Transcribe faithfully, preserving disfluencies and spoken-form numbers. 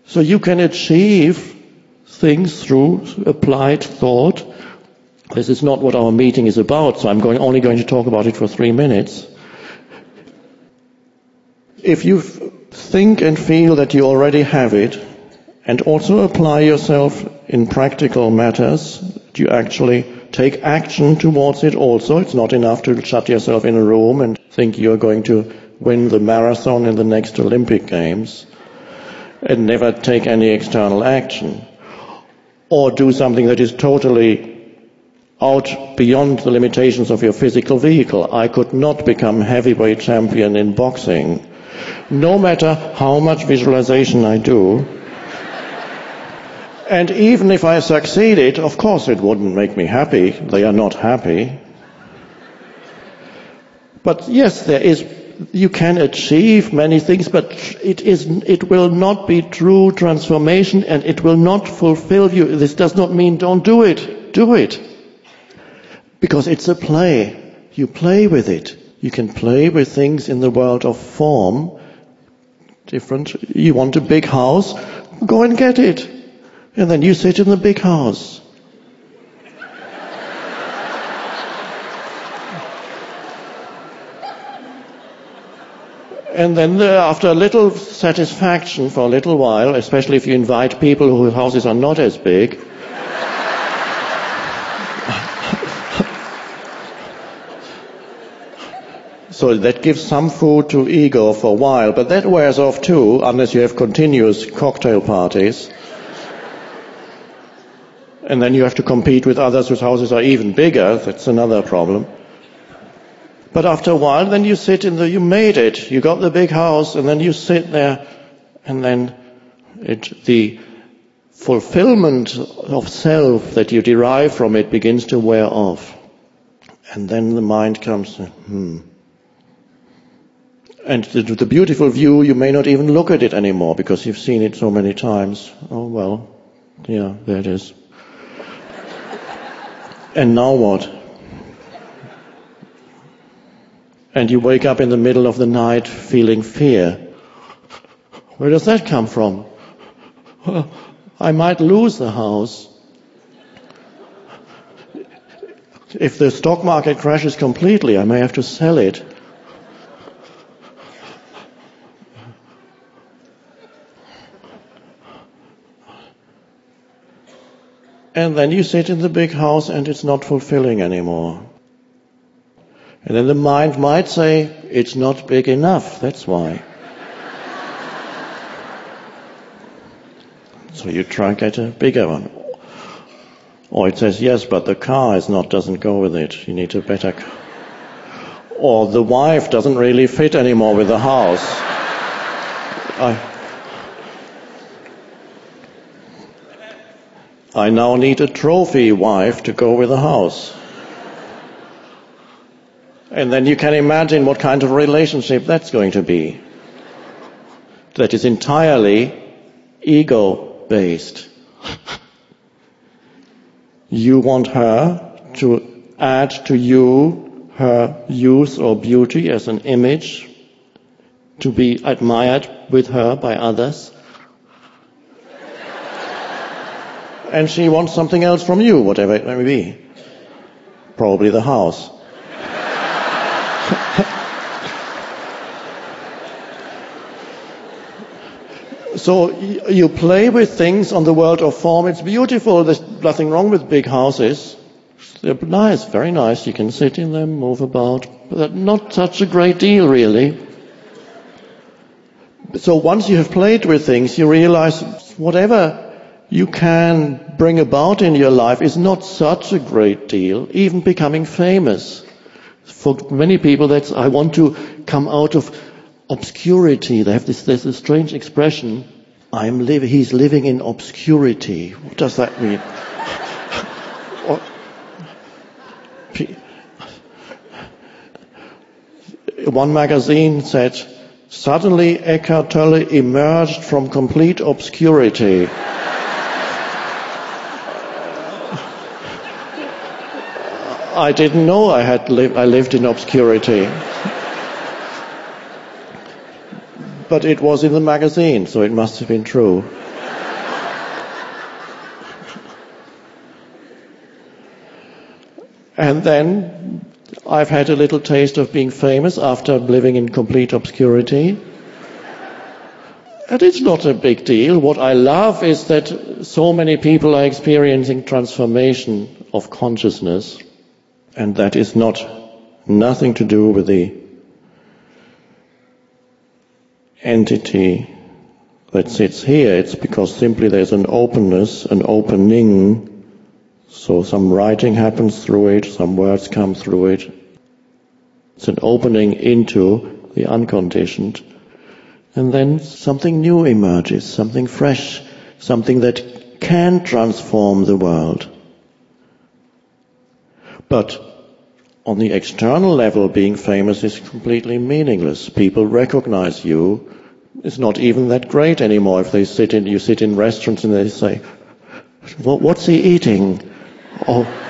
So you can achieve things through applied thought. This is not what our meeting is about, so I'm going, only going to talk about it for three minutes. If you think and feel that you already have it, and also apply yourself in practical matters, you actually take action towards it also. It's not enough to shut yourself in a room and think you're going to win the marathon in the next Olympic Games and never take any external action. Or do something that is totally out beyond the limitations of your physical vehicle. I could not become heavyweight champion in boxing, no matter how much visualization I do. And even if I succeeded, of course it wouldn't make me happy. They are not happy. But yes, there is, you can achieve many things, but it is, it will not be true transformation, and it will not fulfill you. This does not mean don't do it. Do it. Because it's a play. You play with it. You can play with things in the world of form. Different. You want a big house? Go and get it. And then you sit in the big house. And then uh, after a little satisfaction for a little while, especially if you invite people whose houses are not as big, so that gives some food to ego for a while, but that wears off too, unless you have continuous cocktail parties. And then you have to compete with others whose houses are even bigger. That's another problem. But after a while, then you sit in the, you made it. You got the big house, and then you sit there, and then it, the fulfillment of self that you derive from it begins to wear off. And then the mind comes, hmm. And the, the beautiful view, you may not even look at it anymore because you've seen it so many times. Oh, well, yeah, there it is. And now what? And you wake up in the middle of the night feeling fear. Where does that come from? I might lose the house. If the stock market crashes completely, I may have to sell it. And then you sit in the big house and it's not fulfilling anymore. And then the mind might say, it's not big enough, that's why. So you try and get a bigger one. Or it says, yes, but the car is not, doesn't go with it. You need a better car. Or the wife doesn't really fit anymore with the house. I, I now need a trophy wife to go with the house. And then you can imagine what kind of relationship that's going to be. That is entirely ego-based. You want her to add to you her youth or beauty as an image, to be admired with her by others. And she wants something else from you, whatever it may be. Probably the house. So you play with things on the world of form. It's beautiful. There's nothing wrong with big houses. They're nice, very nice. You can sit in them, move about. But not such a great deal, really. So once you have played with things, you realize whatever you can bring about in your life is not such a great deal, even becoming famous. For many people, that's, I want to come out of obscurity. They have this, there's a strange expression, I'm li- he's living in obscurity. What does that mean? One magazine said, suddenly Eckhart Tolle emerged from complete obscurity. I didn't know I had li- I lived in obscurity. But it was in the magazine, so it must have been true. And then I've had a little taste of being famous after living in complete obscurity. And it's not a big deal. What I love is that so many people are experiencing transformation of consciousness, and that is not nothing to do with the entity that sits here. It's because simply there's an openness, an opening, so some writing happens through it, some words come through it. It's an opening into the unconditioned. And then something new emerges, something fresh, something that can transform the world. But on the external level, being famous is completely meaningless. People recognize you. It's not even that great anymore if they sit in, you sit in restaurants and they say, well, what's he eating? Or,